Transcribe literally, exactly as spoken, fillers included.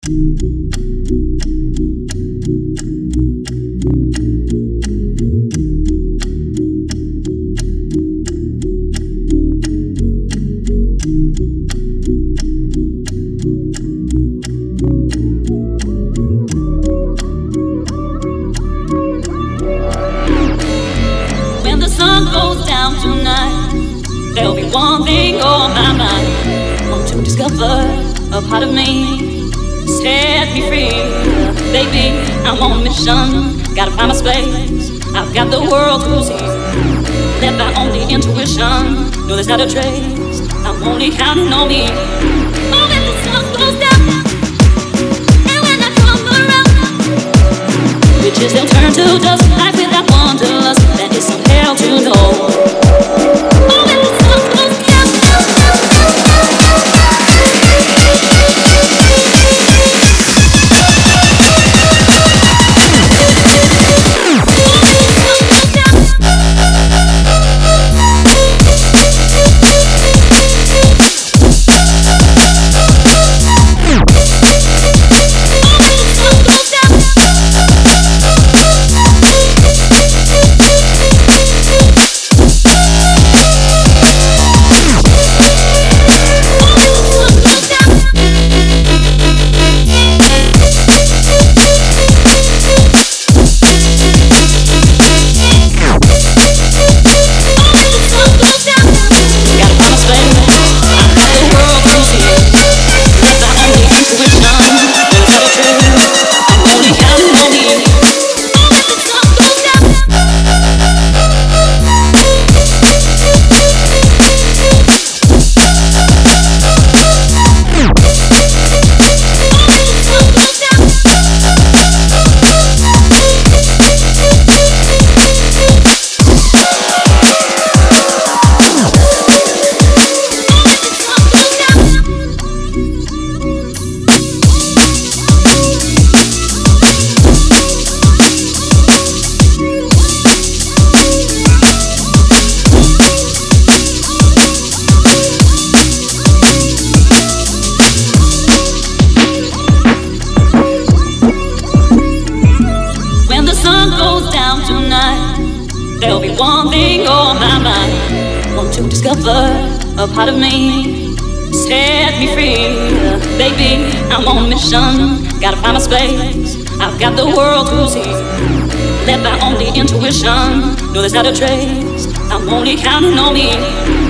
When the sun goes down tonight, there'll be one thing on my mind. Want to discover a part of me, set me free. Baby, I'm on a mission, gotta find my space. I've got the world to see, led by only intuition. No, there's not a trace, I'm only counting on me. Oh, when the sun goes down, and when I come around, riches they'll turn to dust. Life without wanderlust, that is some hell to know. Oh, when the sun goes down, there'll be one thing on my mind. Want to discover a part of me, set me free. Baby, I'm on a mission, gotta find my space. I've got the world to see, led by only intuition. No, there's not a trace, I'm only counting on me.